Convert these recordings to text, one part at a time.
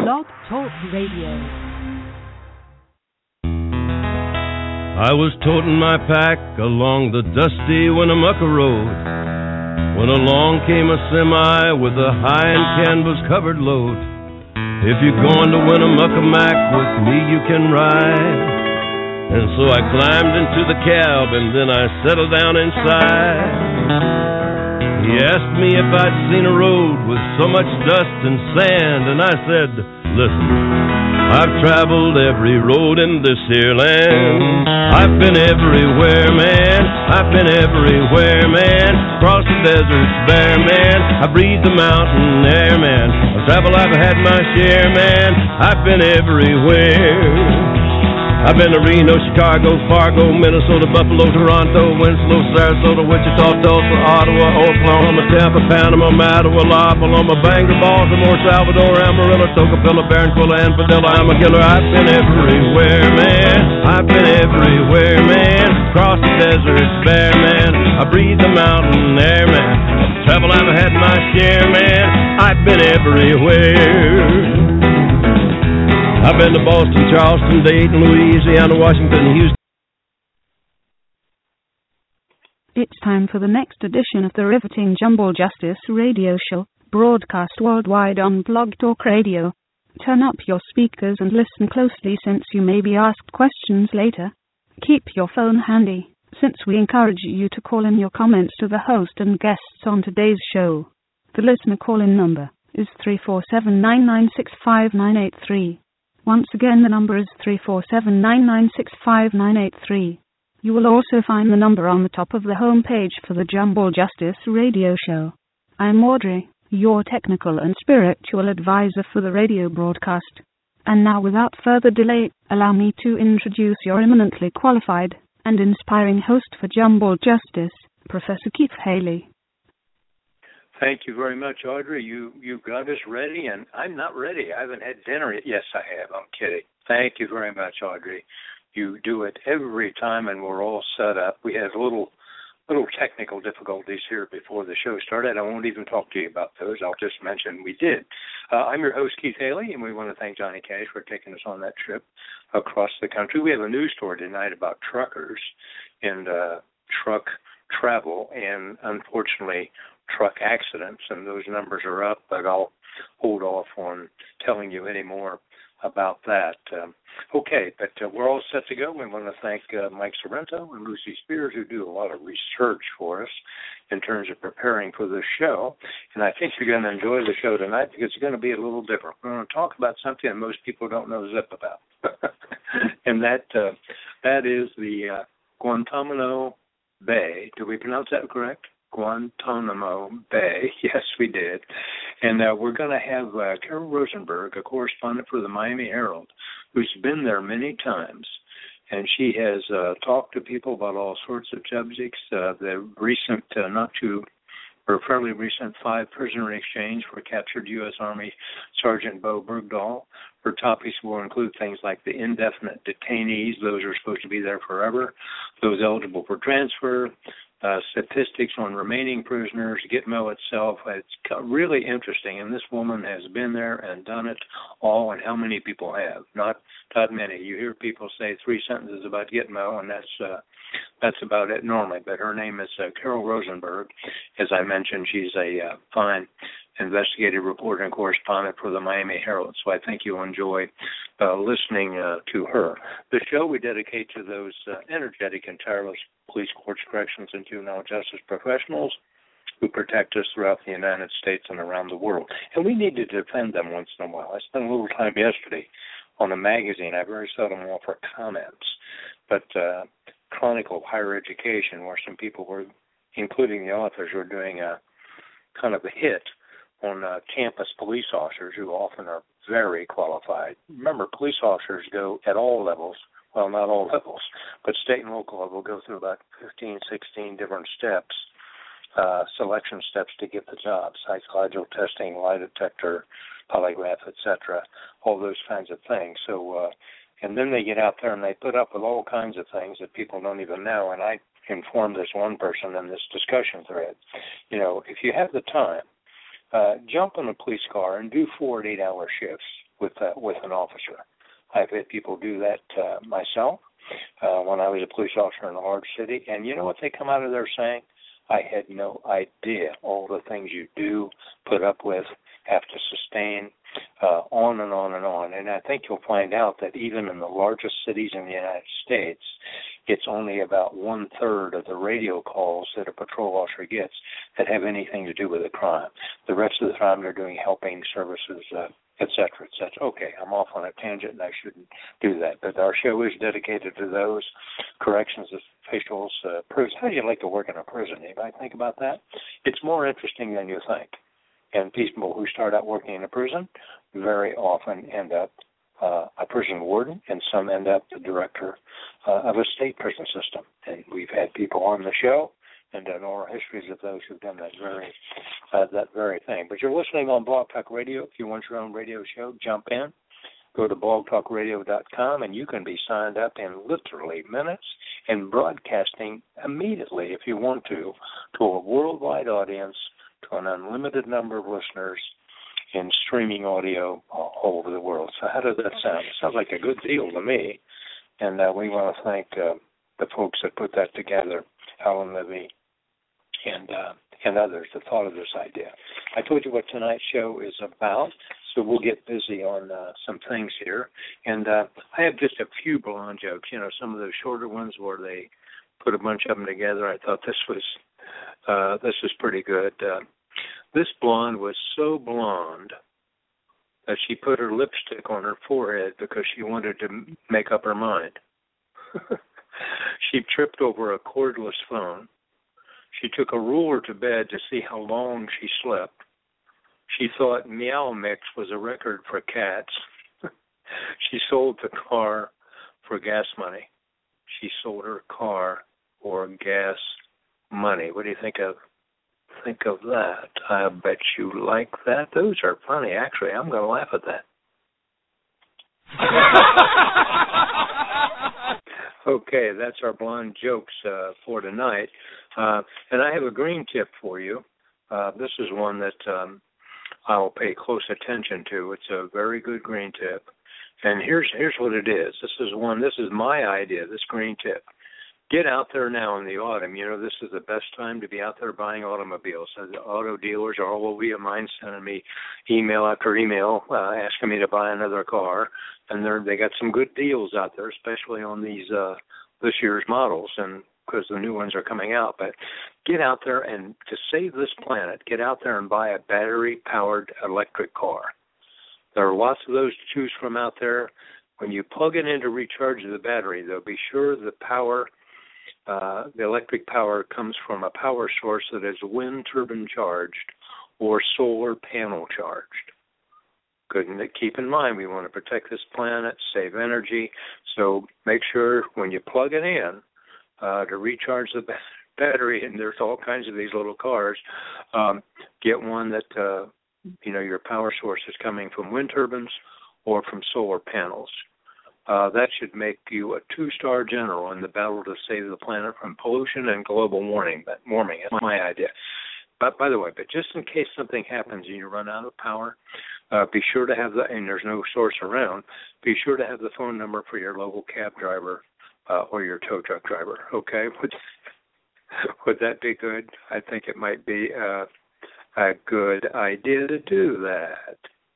Blog Talk Radio. I was toting my pack along the dusty Winnemucca Road when along came a semi with a high and canvas-covered load. If you're going to Winnemucca Mac, with me you can ride. And so I climbed into the cab and then I settled down inside. He asked me if I'd seen a road with so much dust and sand, and I said, listen, I've traveled every road in this here land. I've been everywhere, man. I've been everywhere, man. Across the deserts bare, man. I breathe the mountain air, man. I've traveled, I've had my share, man. I've been everywhere. I've been to Reno, Chicago, Fargo, Minnesota, Buffalo, Toronto, Winslow, Sarasota, Wichita, Tulsa, Ottawa, Oklahoma, Tampa, Panama, Mattawa, La Paloma, Bangor, Baltimore, Salvador, Amarillo, Tocopilla, Barranquilla, and Padilla. I'm a killer. I've been everywhere, man. I've been everywhere, man. Across the deserts bare, man. I breathe the mountain air, man. Travel, I've had my share, man. I've been everywhere. I've been to Boston, Charleston, Dayton, Louisiana, Washington, Houston. It's time for the next edition of the riveting Jumble Justice radio show, broadcast worldwide on Blog Talk Radio. Turn up your speakers and listen closely since you may be asked questions later. Keep your phone handy, since we encourage you to call in your comments to the host and guests on today's show. The listener call-in number is 347-996-5983. Once again, the number is 347-996-5983. You will also find the number on the top of the home page for the Jumble Justice radio show. I'm Audrey, your technical and spiritual advisor for the radio broadcast. And now, without further delay, allow me to introduce your eminently qualified and inspiring host for Jumble Justice, Professor Keith Haley. Thank you very much, Audrey. You got us ready, and I'm not ready. I haven't had dinner yet. Yes, I have. I'm kidding. Thank you very much, Audrey. You do it every time, and we're all set up. We had little technical difficulties here before the show started. I won't even talk to you about those. I'll just mention we did. I'm your host, Keith Haley, and we want to thank Johnny Cash for taking us on that trip across the country. We have a news story tonight about truckers and truck travel, and unfortunately, truck accidents, and those numbers are up, but I'll hold off on telling you any more about that. We're all set to go. We want to thank Mike Sorrento and Lucy Spears, who do a lot of research for us in terms of preparing for this show, and I think you're going to enjoy the show tonight because it's going to be a little different. We're going to talk about something that most people don't know zip about, and that is the Guantanamo Bay. Do we pronounce that correct? Guantanamo Bay. Yes, we did. And we're going to have Carol Rosenberg, a correspondent for the Miami Herald, who's been there many times. And she has talked to people about all sorts of subjects. The recent, fairly recent 5-prisoner exchange for captured U.S. Army Sergeant Bo Bergdahl. Her topics will include things like the indefinite detainees, those are supposed to be there forever, those eligible for transfer, statistics on remaining prisoners, Gitmo itself. It's really interesting, and this woman has been there and done it all, and how many people have? Not many. You hear people say 3 sentences about Gitmo, and that's about it normally, but her name is Carol Rosenberg. As I mentioned, she's a fine investigative reporter and correspondent for the Miami Herald, so I think you'll enjoy listening to her. The show we dedicate to those energetic and tireless police, courts, corrections, and juvenile justice professionals who protect us throughout the United States and around the world. And we need to defend them once in a while. I spent a little time yesterday on a magazine. I very seldom offer comments, but Chronicle of Higher Education, where some people were, including the authors, were doing a kind of a hit on campus police officers who often are very qualified. Remember, police officers go at all levels, well, not all levels, but state and local level go through about 15, 16 different steps, selection steps to get the job, psychological testing, lie detector, polygraph, etc., all those kinds of things. So, and then they get out there and they put up with all kinds of things that people don't even know, and I informed this one person in this discussion thread. You know, if you have the time, jump in a police car and do 4 8-hour shifts with an officer. I've had people do that myself when I was a police officer in a large city, and you know what they come out of there saying? I had no idea all the things you do, put up with, have to sustain, on and on and on. And I think you'll find out that even in the largest cities in the United States, it's only about 1/3 of the radio calls that a patrol officer gets that have anything to do with a crime. The rest of the time they're doing helping services, et cetera, et cetera. Okay, I'm off on a tangent and I shouldn't do that. But our show is dedicated to those corrections officials, prisons. How do you like to work in a prison? Anybody think about that? It's more interesting than you think. And people who start out working in a prison very often end up a prison warden, and some end up the director of a state prison system. And we've had people on the show and done oral histories of those who've done that very thing. But you're listening on Blog Talk Radio. If you want your own radio show, jump in. Go to blogtalkradio.com, and you can be signed up in literally minutes and broadcasting immediately, if you want to a worldwide audience, to an unlimited number of listeners in streaming audio all over the world. So how does that sound? It sounds like a good deal to me. And we want to thank the folks that put that together, Alan Levy and others that thought of this idea. I told you what tonight's show is about, so we'll get busy on some things here. And I have just a few blonde jokes, some of those shorter ones where they put a bunch of them together. I thought this was pretty good. This blonde was so blonde that she put her lipstick on her forehead because she wanted to make up her mind. She tripped over a cordless phone. She took a ruler to bed to see how long she slept. She thought Meow Mix was a record for cats. She sold the car for gas money. She sold her car for gas money. What do you think of that? I bet you like that. Those are funny. Actually, I'm going to laugh at that. Okay, that's our blonde jokes for tonight. And I have a green tip for you. This is one that I'll pay close attention to. It's a very good green tip. And here's what it is. This is my idea, this green tip. Get out there now in the autumn. This is the best time to be out there buying automobiles. So the auto dealers are all over mine, sending me email after email asking me to buy another car. And they got some good deals out there, especially on these this year's models, and because the new ones are coming out. But get out there, and to save this planet, get out there and buy a battery-powered electric car. There are lots of those to choose from out there. When you plug it in to recharge the battery, though, be sure the electric power comes from a power source that is wind turbine charged or solar panel charged. Good. And keep in mind, we want to protect this planet, save energy. So make sure when you plug it in to recharge the battery, and there's all kinds of these little cars, get one that, your power source is coming from wind turbines or from solar panels. That should make you a 2-star general in the battle to save the planet from pollution and global warming. That's my idea. But by the way, just in case something happens and you run out of power, be sure to have and there's no source around, be sure to have the phone number for your local cab driver or your tow truck driver. Okay? Would that be good? I think it might be a good idea to do that.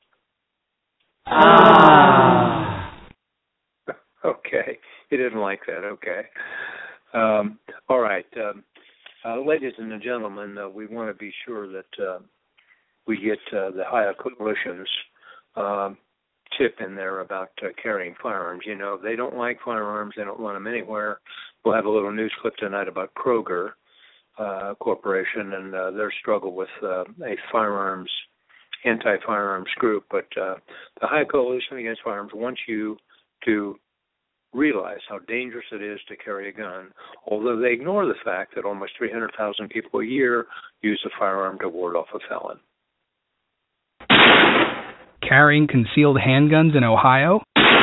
Okay. You didn't like that. Okay. All right. Ladies and gentlemen, we want to be sure that we get the Ohio Coalition's tip in there about carrying firearms. They don't like firearms. They don't want them anywhere. We'll have a little news clip tonight about Kroger Corporation and their struggle with a anti-firearms group. But the Ohio Coalition Against Firearms wants you to realize how dangerous it is to carry a gun, although they ignore the fact that almost 300,000 people a year use a firearm to ward off a felon. Carrying concealed handguns in Ohio?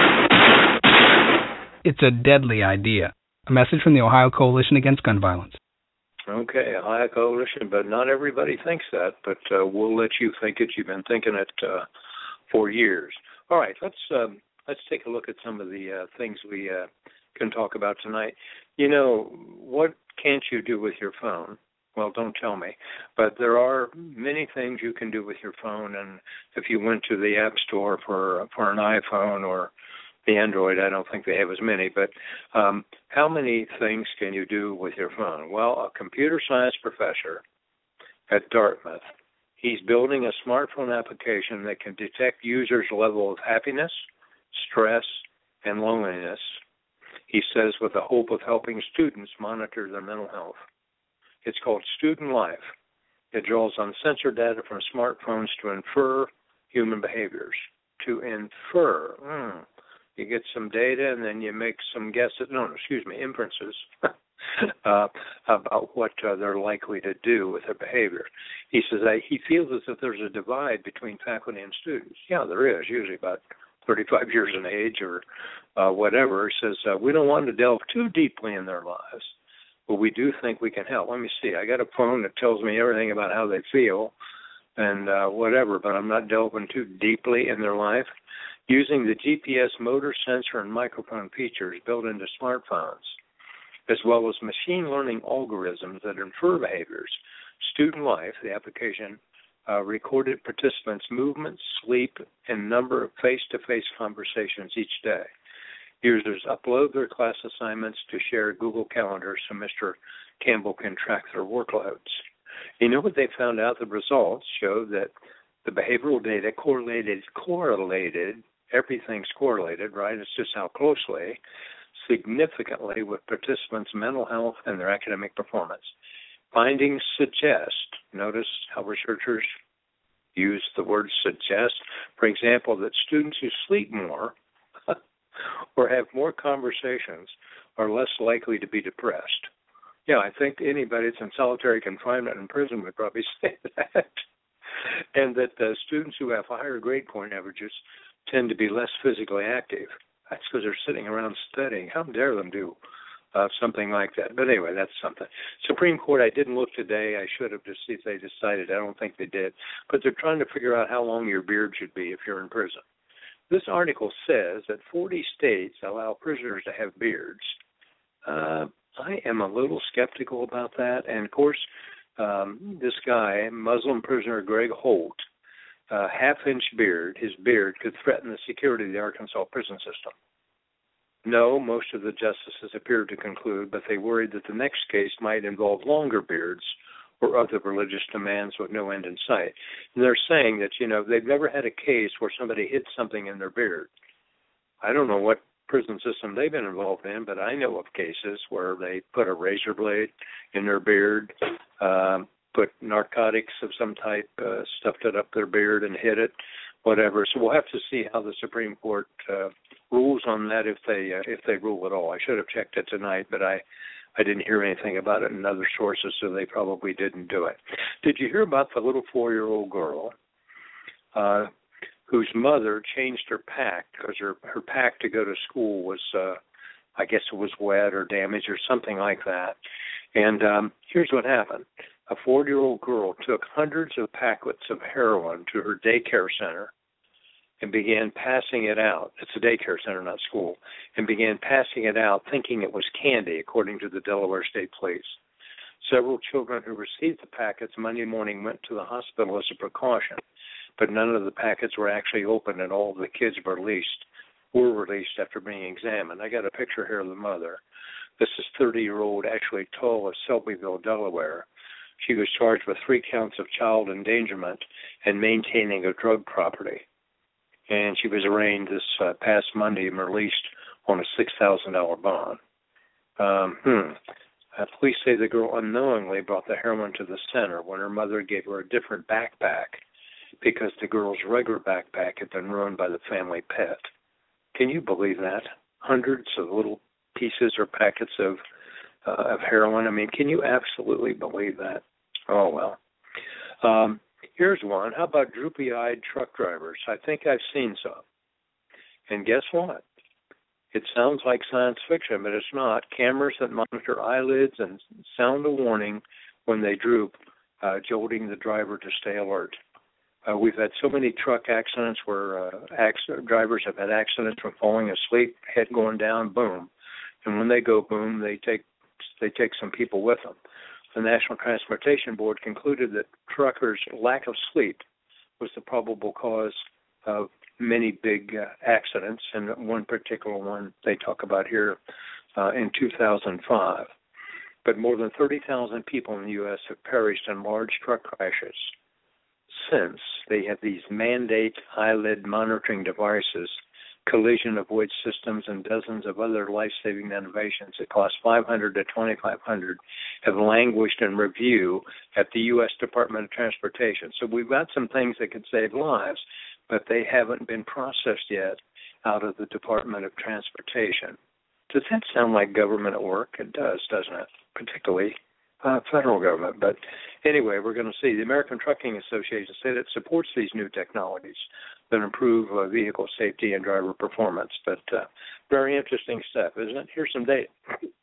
It's a deadly idea. A message from the Ohio Coalition Against Gun Violence. Okay, Ohio Coalition, but not everybody thinks that, but we'll let you think it. You've been thinking it for years. All right, let's take a look at some of the things we can talk about tonight. You know, what can't you do with your phone? Well, don't tell me. But there are many things you can do with your phone, and if you went to the App Store for an iPhone or the Android, I don't think they have as many, but how many things can you do with your phone? Well, a computer science professor at Dartmouth, he's building a smartphone application that can detect users' level of happiness, stress, and loneliness. He says with the hope of helping students monitor their mental health. It's called Student Life. It draws on sensor data from smartphones to infer human behaviors. To infer. You get some data and then you make some inferences about what they're likely to do with their behavior. He says that he feels as if there's a divide between faculty and students. Yeah, there is, usually about 35 years in age or whatever. He says, we don't want to delve too deeply in their lives, but we do think we can help. Let me see. I got a phone that tells me everything about how they feel and whatever, but I'm not delving too deeply in their life. Using the GPS motor sensor and microphone features built into smartphones, as well as machine learning algorithms that infer behaviors, Student Life, the application, recorded participants' movements, sleep, and number of face-to-face conversations each day. Users upload their class assignments to share Google Calendar so Mr. Campbell can track their workloads. You know what they found out? The results showed that the behavioral data correlated, everything's correlated, right? It's just how closely, significantly with participants' mental health and their academic performance. Findings suggest, notice how researchers use the word suggest, for example, that students who sleep more or have more conversations are less likely to be depressed. Yeah, I think anybody that's in solitary confinement in prison would probably say that. And that students who have higher grade point averages tend to be less physically active. That's because they're sitting around studying. How dare them do something like that? But anyway, that's something. Supreme Court, I didn't look today. I should have to see if they decided. I don't think they did. But they're trying to figure out how long your beard should be if you're in prison. This article says that 40 states allow prisoners to have beards. I am a little skeptical about that. And, of course, this guy, Muslim prisoner Greg Holt, half-inch beard, his beard could threaten the security of the Arkansas prison system. No, most of the justices appeared to conclude, but they worried that the next case might involve longer beards or other religious demands with no end in sight. And they're saying that, they've never had a case where somebody hid something in their beard. I don't know what prison system they've been involved in, but I know of cases where they put a razor blade in their beard, put narcotics of some type, stuffed it up their beard and hid it, whatever. So we'll have to see how the Supreme Court rules on that if they rule at all. I should have checked it tonight, but I didn't hear anything about it in other sources, so they probably didn't do it. Did you hear about the little 4-year-old girl whose mother changed her pack because her pack to go to school was, I guess it was wet or damaged or something like that. And here's what happened. A 4-year-old girl took hundreds of packets of heroin to her daycare center and began passing it out. It's a daycare center, not school. And began passing it out thinking it was candy, according to the Delaware State Police. Several children who received the packets Monday morning went to the hospital as a precaution, but none of the packets were actually opened, and all of the kids were released after being examined. I got a picture here of the mother. This is 30-year-old Ashley Toll of Selbyville, Delaware. She was charged with 3 counts of child endangerment and maintaining of drug property. And she was arraigned this past Monday and released on a $6,000 bond. Police say the girl unknowingly brought the heroin to the center when her mother gave her a different backpack because the girl's regular backpack had been ruined by the family pet. Can you believe that? Hundreds of little pieces or packets of heroin. I mean, can you absolutely believe that? Oh, well. Here's one. How about droopy-eyed truck drivers? I think I've seen some. And guess what? It sounds like science fiction, but it's not. Cameras that monitor eyelids and sound a warning when they droop, jolting the driver to stay alert. We've had so many truck accidents where drivers have had accidents from falling asleep, head going down, boom. And when they go boom, they take some people with them. The National Transportation Board concluded that truckers' lack of sleep was the probable cause of many big accidents, and one particular one they talk about here in 2005. But more than 30,000 people in the U.S. have perished in large truck crashes since they have these mandate eyelid monitoring devices, collision avoid systems, and dozens of other life-saving innovations that cost $500 to $2,500 have languished in review at the U.S. Department of Transportation. So we've got some things that could save lives, but they haven't been processed yet out of the Department of Transportation. Does that sound like government at work? It does, doesn't it? Particularly federal government. But anyway, we're going to see. The American Trucking Association said it supports these new technologies that improve vehicle safety and driver performance. But very interesting stuff, isn't it? Here's some data.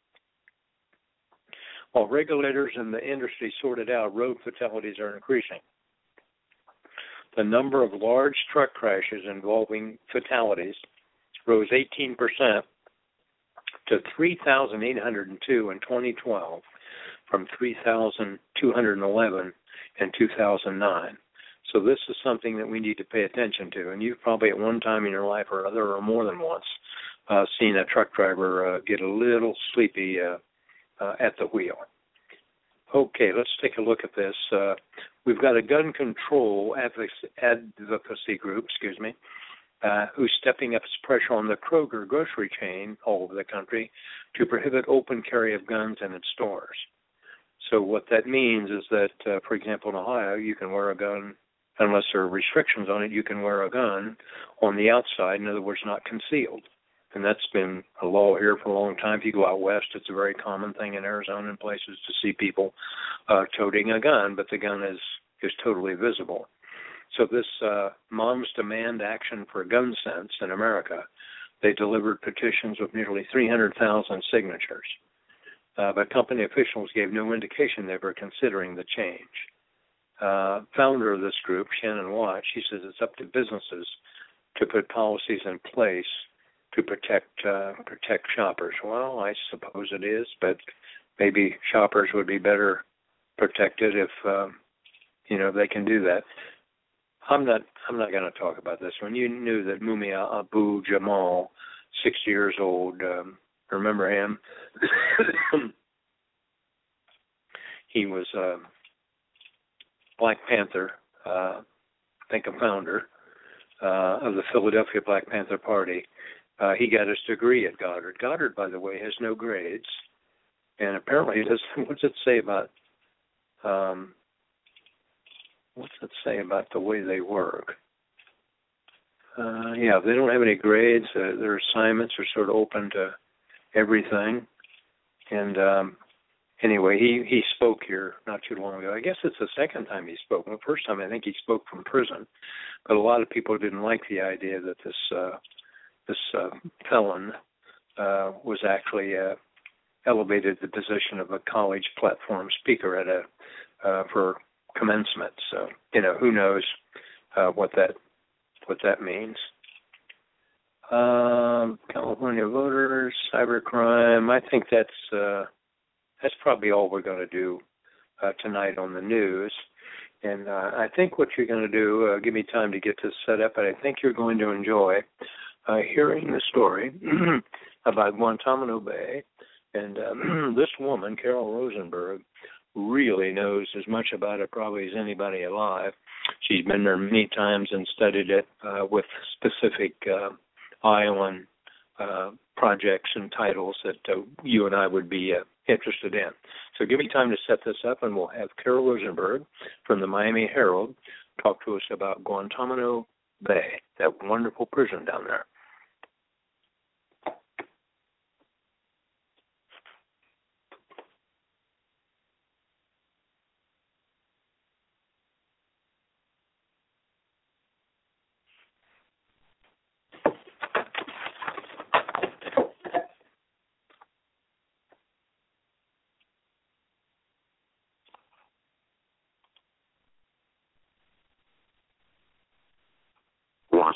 While regulators in the industry sorted out, road fatalities are increasing. The number of large truck crashes involving fatalities rose 18% to 3,802 in 2012 from 3,211 in 2009. So this is something that we need to pay attention to. And you've probably at one time in your life or other, or more than once, seen a truck driver get a little sleepy at the wheel. Okay, let's take a look at this. We've got a gun control advocacy group, who's stepping up its pressure on the Kroger grocery chain all over the country to prohibit open carry of guns in its stores. So what that means is that, for example, in Ohio, you can wear a gun, unless there are restrictions on it, you can wear a gun on the outside, in other words, not concealed. And that's been a law here for a long time. If you go out west, it's a very common thing in Arizona and places to see people toting a gun, but the gun is totally visible. So this Moms Demand Action for Gun Sense in America, they delivered petitions with nearly 300,000 signatures. But company officials gave no indication they were considering the change. Founder of this group, Shannon Watt, she says it's up to businesses to put policies in place to protect shoppers. Well, I suppose it is, but maybe shoppers would be better protected if they can do that. I'm not going to talk about this one. You knew that Mumia Abu Jamal, 60 years old. Remember him? He was Black Panther, I think a founder of the Philadelphia Black Panther Party. He got his degree at Goddard. Goddard, by the way, has no grades, and apparently it doesn't. What's it say about the way they work? They don't have any grades. Their assignments are sort of open to everything. And anyway, he spoke here not too long ago. I guess it's the second time he spoke. The first time I think he spoke from prison, but a lot of people didn't like the idea that this felon was actually elevated to the position of a college platform speaker at for commencement. So who knows what that means. California voters, cybercrime. I think that's probably all we're going to do tonight on the news. And I think what you're going to do, give me time to get this set up, but I think you're going to enjoy hearing the story about Guantanamo Bay. And this woman, Carol Rosenberg, really knows as much about it probably as anybody alive. She's been there many times and studied it with specific island projects and titles that you and I would be interested in. So give me time to set this up, and we'll have Carol Rosenberg from the Miami Herald talk to us about Guantanamo Bay, that wonderful prison down there.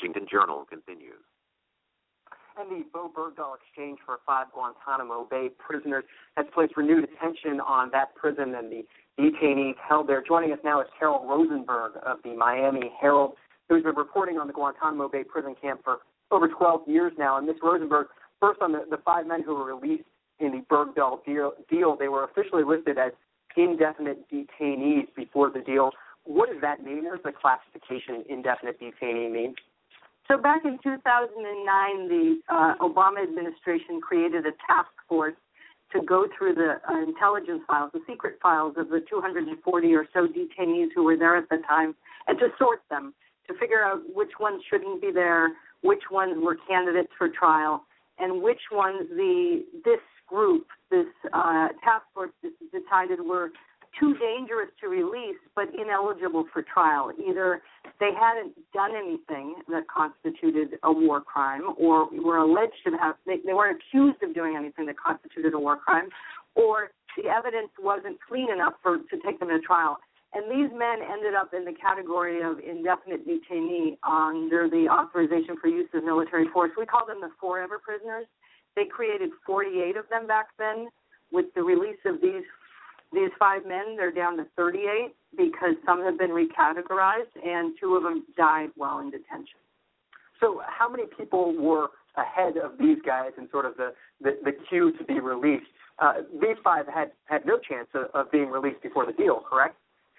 Washington Journal continues. And the Bowe Bergdahl exchange for 5 Guantanamo Bay prisoners has placed renewed attention on that prison and the detainees held there. Joining us now is Carol Rosenberg of the Miami Herald, who's been reporting on the Guantanamo Bay prison camp for over 12 years now. And Ms. Rosenberg, first on the 5 men who were released in the Bergdahl deal, they were officially listed as indefinite detainees before the deal. What does that mean? What does the classification indefinite detainee mean? So back in 2009, the Obama administration created a task force to go through the intelligence files, the secret files of the 240 or so detainees who were there at the time, and to sort them, to figure out which ones shouldn't be there, which ones were candidates for trial, and which ones this group, this task force decided were too dangerous to release but ineligible for trial. Either they hadn't done anything that constituted a war crime or were alleged to have, they weren't accused of doing anything that constituted a war crime, or the evidence wasn't clean enough to take them to trial. And these men ended up in the category of indefinite detainee under the authorization for use of military force. We call them the forever prisoners. They created 48 of them back then. With the release of these 5 men, they're down to 38 because some have been recategorized and 2 of them died while in detention. So how many people were ahead of these guys in sort of the queue to be released? These 5 had no chance of being released before the deal, correct?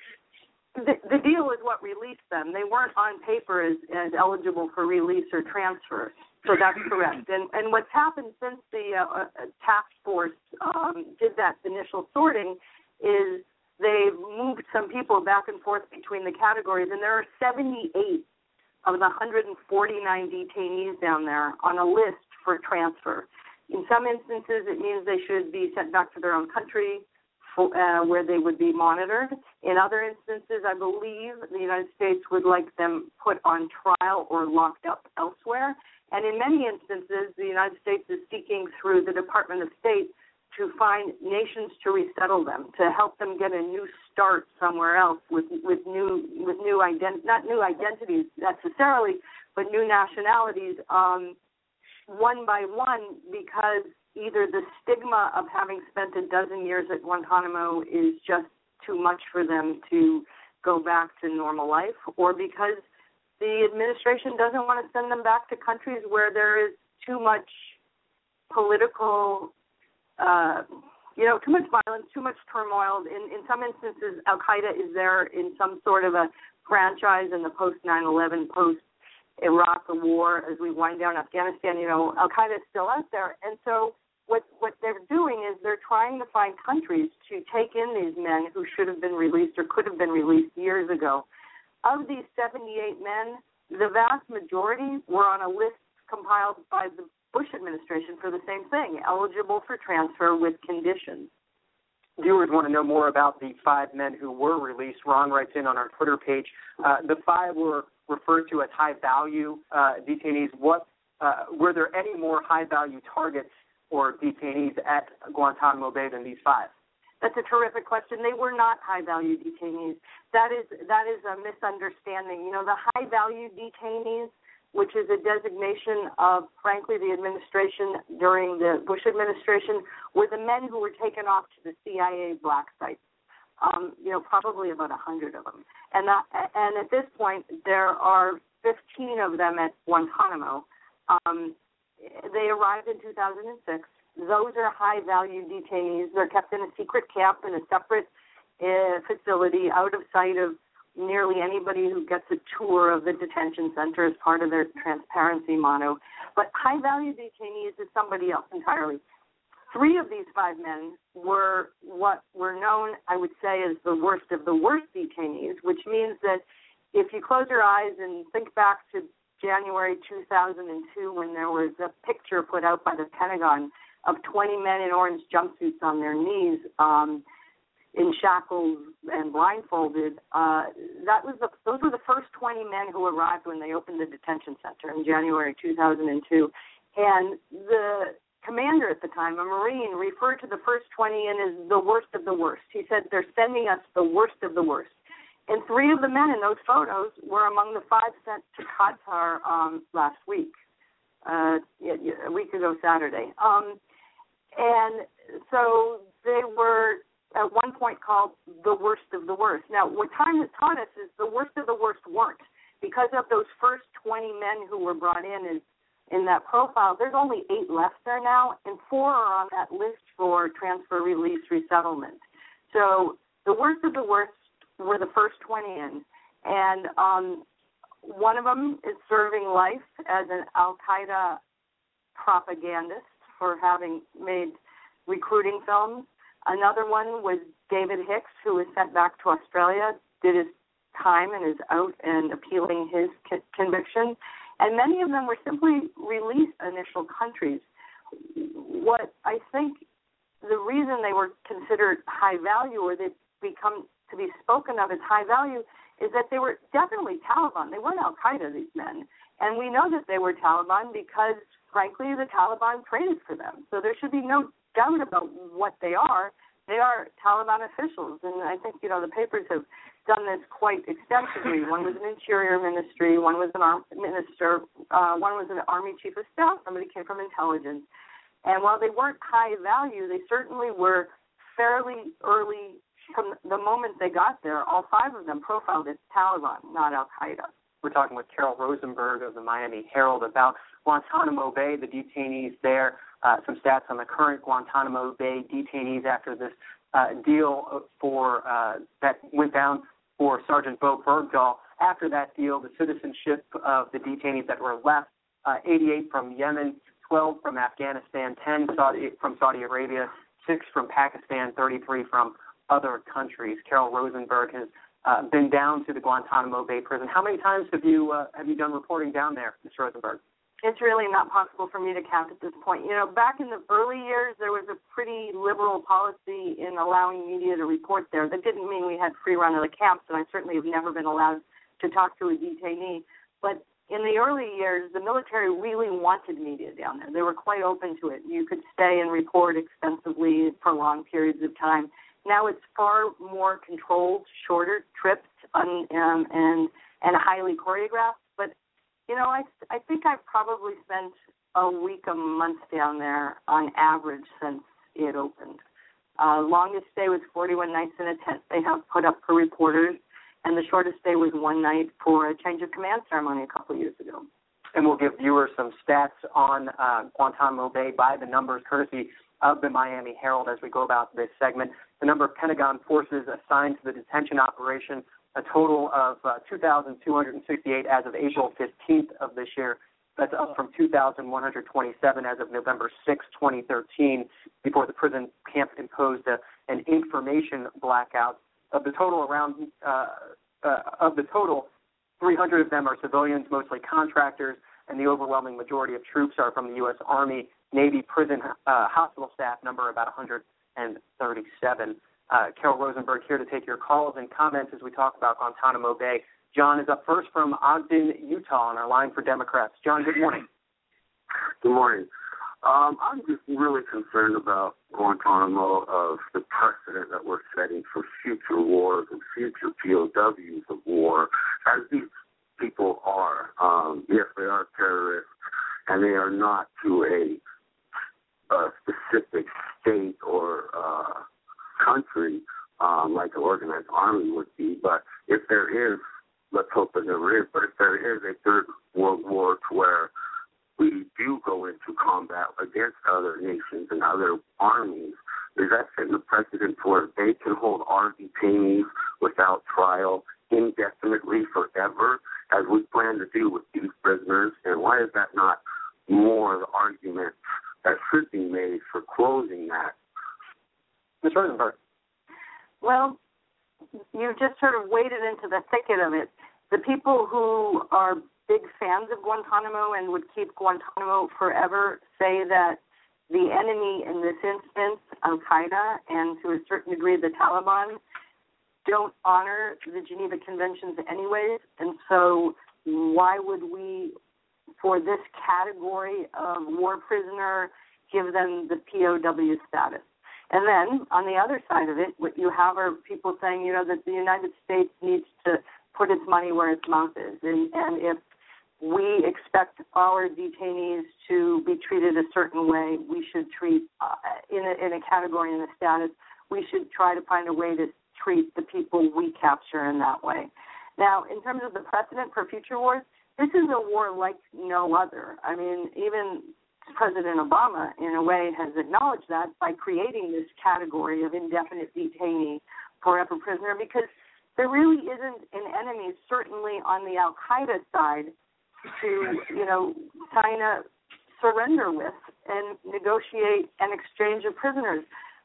The deal is what released them. They weren't on paper as eligible for release or transfer. So that's correct. And what's happened since the task force did that initial sorting is they've moved some people back and forth between the categories, and there are 78 of the 149 detainees down there on a list for transfer. In some instances, it means they should be sent back to their own country where they would be monitored. In other instances, I believe the United States would like them put on trial or locked up elsewhere. And in many instances, the United States is seeking through the Department of State to find nations to resettle them, to help them get a new start somewhere else with new identities necessarily, but new nationalities, one by one, because either the stigma of having spent a dozen years at Guantanamo is just too much for them to go back to normal life, or because the administration doesn't want to send them back to countries where there is too much political, too much violence, too much turmoil. In some instances, Al-Qaeda is there in some sort of a franchise in the post-9/11, post-Iraq war, as we wind down Afghanistan. Al-Qaeda is still out there. And so what they're doing is they're trying to find countries to take in these men who should have been released or could have been released years ago. Of these 78 men, the vast majority were on a list compiled by the Bush administration for the same thing, eligible for transfer with conditions. Viewers want to know more about the 5 men who were released. Ron writes in on our Twitter page. The 5 were referred to as high-value detainees. Were there any more high-value targets or detainees at Guantanamo Bay than these 5? That's a terrific question. They were not high-value detainees. That is a misunderstanding. The high-value detainees, which is a designation of, frankly, the administration during the Bush administration, were the men who were taken off to the CIA black sites. Probably about 100 of them. And at this point, there are 15 of them at Guantanamo. They arrived in 2006. Those are high-value detainees. They're kept in a secret camp in a separate facility out of sight of nearly anybody who gets a tour of the detention center as part of their transparency motto. But high-value detainees is somebody else entirely. 3 of these 5 men were what were known, I would say, as the worst of the worst detainees, which means that if you close your eyes and think back to January 2002 when there was a picture put out by the Pentagon of 20 men in orange jumpsuits on their knees in shackles and blindfolded, those were the first 20 men who arrived when they opened the detention center in January 2002. And the commander at the time, a Marine, referred to the first 20 in as the worst of the worst. He said, they're sending us the worst of the worst. And 3 of the men in those photos were among the 5 sent to Qatar last week, a week ago Saturday. And so they were at one point called the worst of the worst. Now, what time has taught us is the worst of the worst weren't. Because of those first 20 men who were brought in that profile, there's only 8 left there now, and 4 are on that list for transfer, release, resettlement. So the worst of the worst were the first 20 in. And one of them is serving life as an al-Qaeda propagandist for having made recruiting films. Another one was David Hicks, who was sent back to Australia, did his time and is out and appealing his conviction. And many of them were simply released initial countries. What I think the reason they were considered high value, or they become to be spoken of as high value, is that they were definitely Taliban. They weren't al-Qaeda, these men. And we know that they were Taliban because, frankly, the Taliban traded for them. So there should be no doubt about what they are. They are Taliban officials. And I think, the papers have done this quite extensively. One was an interior ministry, one was an minister, one was an army chief of staff, somebody came from intelligence. And while they weren't high value, they certainly were fairly early. From the moment they got there, all 5 of them profiled as Taliban, not al-Qaeda. We're talking with Carol Rosenberg of the Miami Herald about Guantanamo Bay, the detainees there, some stats on the current Guantanamo Bay detainees after this deal that went down for Sergeant Bo Bergdahl. After that deal, the citizenship of the detainees that were left, 88 from Yemen, 12 from Afghanistan, 10 from Saudi Arabia, 6 from Pakistan, 33 from other countries. Carol Rosenberg has been down to the Guantanamo Bay prison. How many times have you done reporting down there, Ms. Rosenberg? It's really not possible for me to count at this point. Back in the early years, there was a pretty liberal policy in allowing media to report there. That didn't mean we had free run of the camps, and I certainly have never been allowed to talk to a detainee. But in the early years, the military really wanted media down there. They were quite open to it. You could stay and report extensively for long periods of time. Now it's far more controlled, shorter trips and highly choreographed. But, I think I've probably spent a week, a month down there on average since it opened. Longest stay was 41 nights in a tent they have put up for reporters, and the shortest stay was 1 night for a change of command ceremony a couple of years ago. And we'll give viewers some stats on Guantanamo Bay by the numbers, courtesy of the Miami Herald as we go about this segment. The number of Pentagon forces assigned to the detention operation, a total of 2,268 as of April 15th of this year. That's up from 2,127 as of November 6, 2013, before the prison camp imposed an information blackout. Of the total, 300 of them are civilians, mostly contractors, and the overwhelming majority of troops are from the U.S. Army, Navy, prison, hospital staff, number about 137. Carol Rosenberg here to take your calls and comments as we talk about Guantanamo Bay. John is up first from Ogden, Utah, on our line for Democrats. John, good morning. Good morning. I'm just really concerned about Guantanamo, of the precedent that we're setting for future wars and future POWs of war, as these people are. Yes, they are terrorists, and they are not to a specific state or country like an organized army would be. But if there is, let's hope that there is, but if there is a third world war to where we do go into combat against other nations and other armies, is that setting a precedent for they can hold our detainees without trial indefinitely forever, as we plan to do with these prisoners? And why is that not more of the argument that should be made for closing that? Ms. Rosenberg. Well, you just sort of waded into the thicket of it. The people who are big fans of Guantanamo and would keep Guantanamo forever say that the enemy in this instance, al-Qaeda, and to a certain degree the Taliban, don't honor the Geneva Conventions anyways, and so why would we, for this category of war prisoner, give them the POW status? And then on the other side of it, what you have are people saying, that the United States needs to put its money where its mouth is. And if we expect our detainees to be treated a certain way, we should treat, in a category, in a status, we should try to find a way to treat the people we capture in that way. Now, in terms of the precedent for future wars, this is a war like no other. I mean, even President Obama, in a way, has acknowledged that by creating this category of indefinite detainee, forever prisoner, because there really isn't an enemy, certainly on the Al-Qaeda side, to, sign a surrender with and negotiate an exchange of prisoners,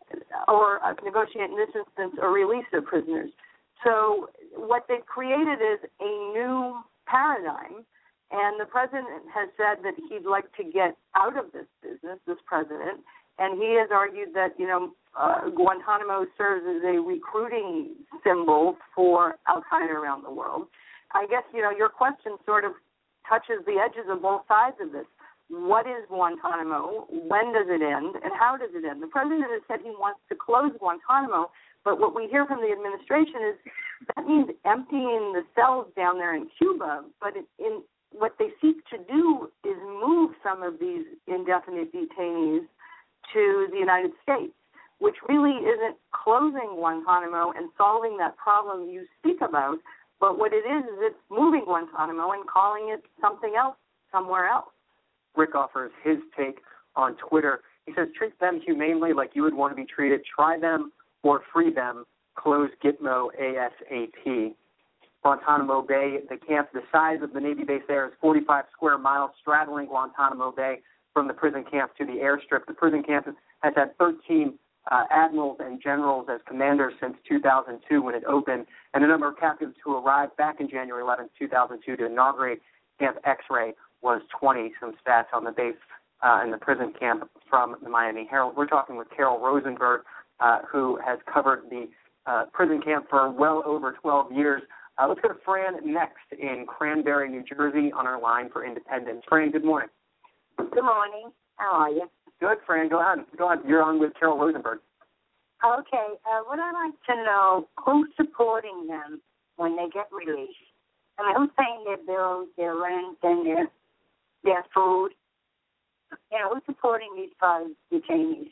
or negotiate, in this instance, a release of prisoners. So what they've created is a new paradigm, and the president has said that he'd like to get out of this business, this president, and he has argued that, Guantanamo serves as a recruiting symbol for Al-Qaeda around the world. I guess, your question sort of touches the edges of both sides of this. What is Guantanamo? When does it end? And how does it end? The president has said he wants to close Guantanamo, but what we hear from the administration is that means emptying the cells down there in Cuba, but what they seek to do is move some of these indefinite detainees to the United States, which really isn't closing Guantanamo and solving that problem you speak about, but what it is it's moving Guantanamo and calling it something else somewhere else. Rick offers his take on Twitter. He says, treat them humanely like you would want to be treated. Try them or free them. Close Gitmo ASAP. Guantanamo Bay, the size of the Navy base there is 45 square miles, straddling Guantanamo Bay from the prison camp to the airstrip. The prison camp has had 13 admirals and generals as commanders since 2002 when it opened, and the number of captives who arrived back in January 11, 2002 to inaugurate Camp X-Ray was 20. Some stats on the base in the prison camp from the Miami Herald. We're talking with Carol Rosenberg, who has covered the prison camp for well over 12 years. Let's go to Fran next in Cranberry, New Jersey, on our line for Independence. Fran, good morning. Good morning. How are you? Good, Fran. Go ahead. You're on with Carol Rosenberg. Okay. What I'd like to know, who's supporting them when they get released? I mean, who's paying their bills, their rent, and their food? Who's supporting these 5 detainees?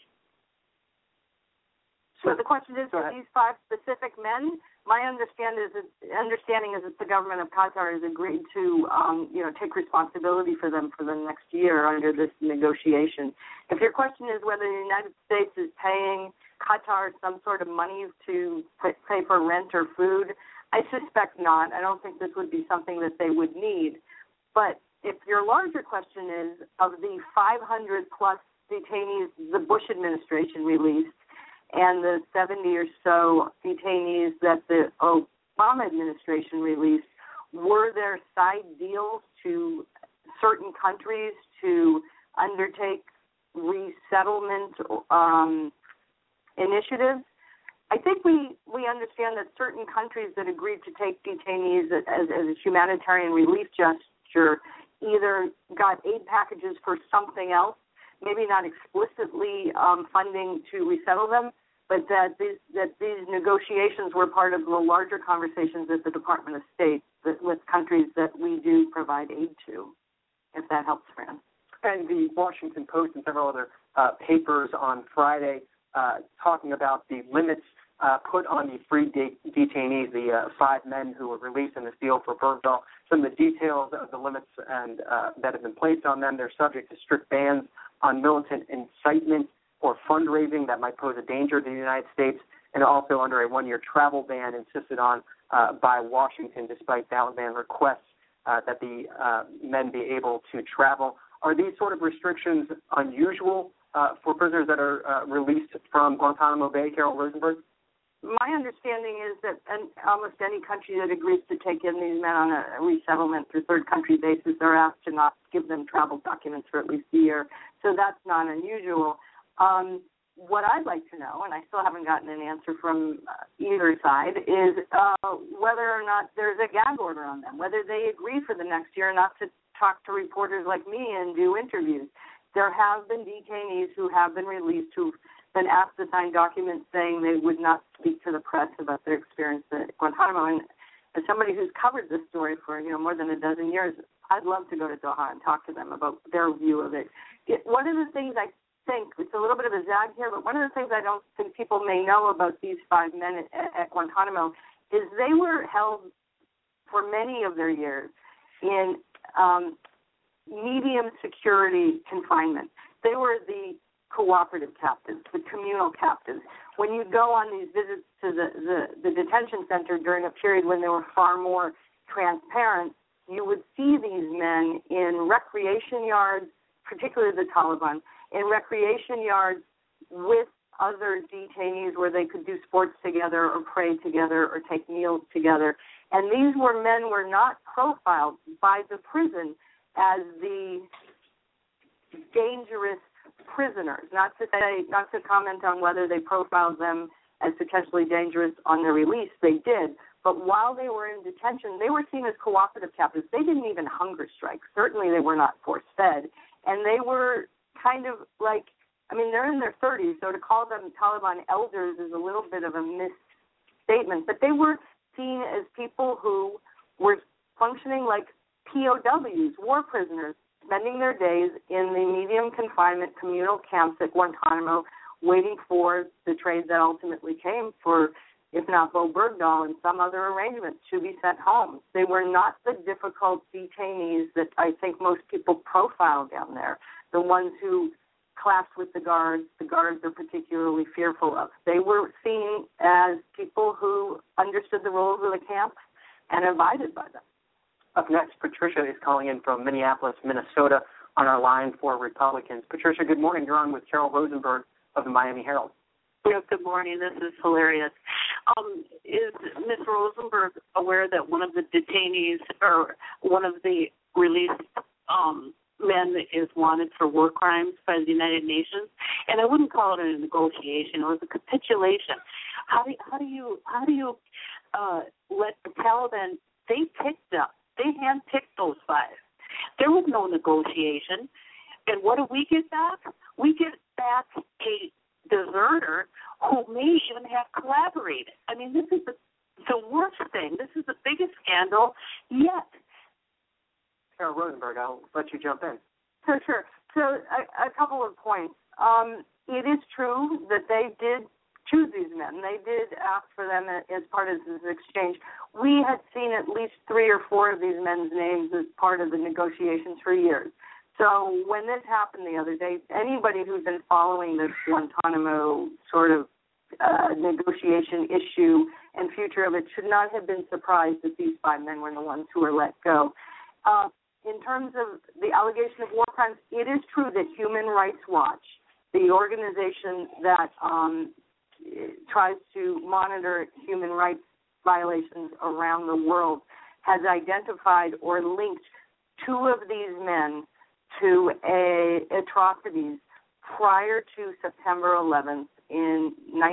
So the question is, for these 5 specific men, my understanding is that the government of Qatar has agreed to, take responsibility for them for the next year under this negotiation. If your question is whether the United States is paying Qatar some sort of money to pay for rent or food, I suspect not. I don't think this would be something that they would need. But if your larger question is, of the 500-plus detainees the Bush administration released, and the 70 or so detainees that the Obama administration released, were there side deals to certain countries to undertake resettlement initiatives? I think we understand that certain countries that agreed to take detainees as a humanitarian relief gesture either got aid packages for something else, maybe not explicitly funding to resettle them, but that these negotiations were part of the larger conversations at the Department of State with countries that we do provide aid to, if that helps, Fran. And the Washington Post and several other papers on Friday talking about the limits put on the free detainees, the 5 men who were released in this deal for Bergdahl. Some of the details of the limits and that have been placed on them. They're subject to strict bans on militant incitement or fundraising that might pose a danger to the United States, and also under a 1-year travel ban insisted on by Washington, despite Taliban requests that the men be able to travel. Are these sort of restrictions unusual for prisoners that are released from Guantanamo Bay, Carol Rosenberg? My understanding is that almost any country that agrees to take in these men on a resettlement through third country basis are asked to not give them travel documents for at least a year. So that's not unusual. What I'd like to know, and I still haven't gotten an answer from either side, is whether or not there's a gag order on them, whether they agree for the next year not to talk to reporters like me and do interviews. There have been detainees who have been released who've been asked to sign documents saying they would not speak to the press about their experience at Guantanamo. And as somebody who's covered this story for more than a dozen years, I'd love to go to Doha and talk to them about their view of it. One of the things I think, it's a little bit of a zag here, but one of the things I don't think people may know about these 5 men at Guantanamo is they were held for many of their years in medium security confinement. They were the cooperative captives, the communal captives. When you go on these visits to the detention center during a period when they were far more transparent, you would see these men in recreation yards, particularly the Taliban, in recreation yards with other detainees where they could do sports together or pray together or take meals together. And these men were not profiled by the prison as the dangerous prisoners. Not to comment on whether they profiled them as potentially dangerous on their release. They did. But while they were in detention, they were seen as cooperative captives. They didn't even hunger strike. Certainly they were not force-fed. And they were kind of like, they're in their 30s, so to call them Taliban elders is a little bit of a misstatement. But they were seen as people who were functioning like POWs, war prisoners, spending their days in the medium confinement communal camps at Guantanamo, waiting for the trade that ultimately came for, if not Bo Bergdahl and some other arrangement, to be sent home. They were not the difficult detainees that I think most people profile down there, the ones who clashed with the guards are particularly fearful of. They were seen as people who understood the rules of the camp and abided by them. Up next, Patricia is calling in from Minneapolis, Minnesota, on our line for Republicans. Patricia, good morning. You're on with Carol Rosenberg of the Miami Herald. Yes, good morning. This is hilarious. Is Ms. Rosenberg aware that one of the detainees or one of the released men is wanted for war crimes by the United Nations? And I wouldn't call it a negotiation; it was a capitulation. How do you let the Taliban? They picked up. They handpicked those 5. There was no negotiation. And what do we get back? We get back a deserter who may even have collaborated. This is the worst thing. This is the biggest scandal yet. Carol Rosenberg, I'll let you jump in. Sure. So a couple of points. It is true that they did choose these men. They did ask for them as part of this exchange. We had seen at least 3 or 4 of these men's names as part of the negotiations for years. So when this happened the other day, anybody who's been following this Guantanamo sort of negotiation issue and future of it should not have been surprised that these 5 men were the ones who were let go. In terms of the allegation of war crimes, it is true that Human Rights Watch, the organization that tries to monitor human rights violations around the world, has identified or linked 2 of these men to atrocities prior to September 11th in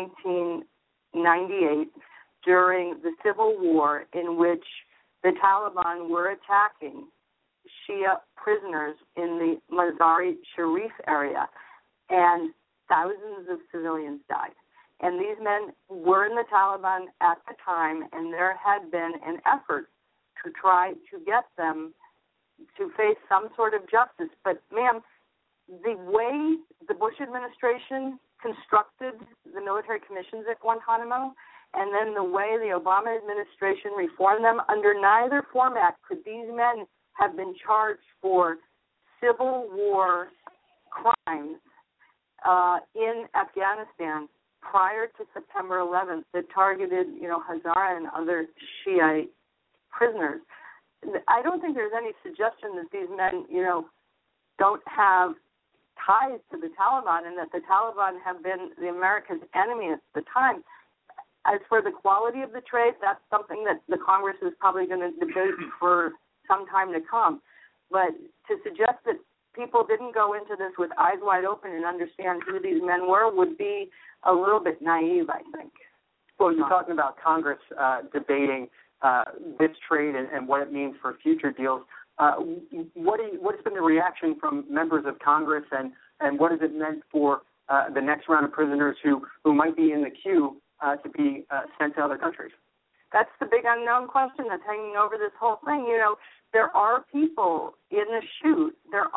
1998 during the civil war in which the Taliban were attacking Shia prisoners in the Mazar-e-Sharif area, and thousands of civilians died. And these men were in the Taliban at the time, and there had been an effort to try to get them to face some sort of justice. But, ma'am, the way the Bush administration constructed the military commissions at Guantanamo, and then the way the Obama administration reformed them, under neither format could these men have been charged for civil war crimes in Afghanistan prior to September 11th that targeted, Hazara and other Shiite prisoners. I don't think there's any suggestion that these men, don't have ties to the Taliban and that the Taliban have been the America's enemy at the time. As for the quality of the trade, that's something that the Congress is probably going to debate for some time to come. But to suggest that people didn't go into this with eyes wide open and understand who these men were would be a little bit naive, I think. Well, you're talking about Congress debating this trade and what it means for future deals. What has been the reaction from members of Congress, and what has it meant for the next round of prisoners who might be in the queue to be sent to other countries? That's the big unknown question that's hanging over this whole thing. You know, there are people in the chute.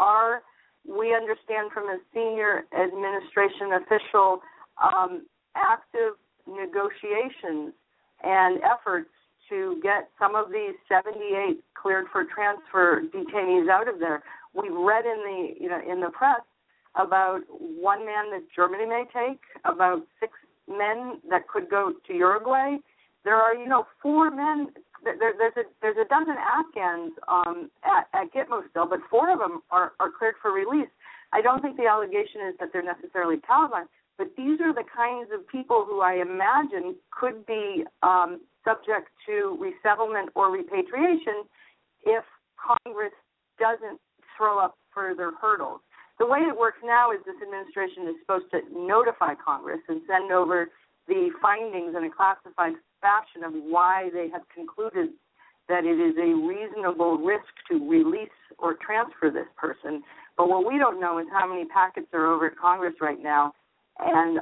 We understand from a senior administration official, active negotiations and efforts to get some of these 78 cleared for transfer detainees out of there. We've read in the press about one man that Germany may take, about 6 men that could go to Uruguay. There are, 4 men. There's a dozen Afghans at Gitmo still, but 4 of them are cleared for release. I don't think the allegation is that they're necessarily Taliban, but these are the kinds of people who I imagine could be subject to resettlement or repatriation if Congress doesn't throw up further hurdles. The way it works now is this administration is supposed to notify Congress and send over the findings in a classified fashion of why they have concluded that it is a reasonable risk to release or transfer this person. But what we don't know is how many packets are over at Congress right now and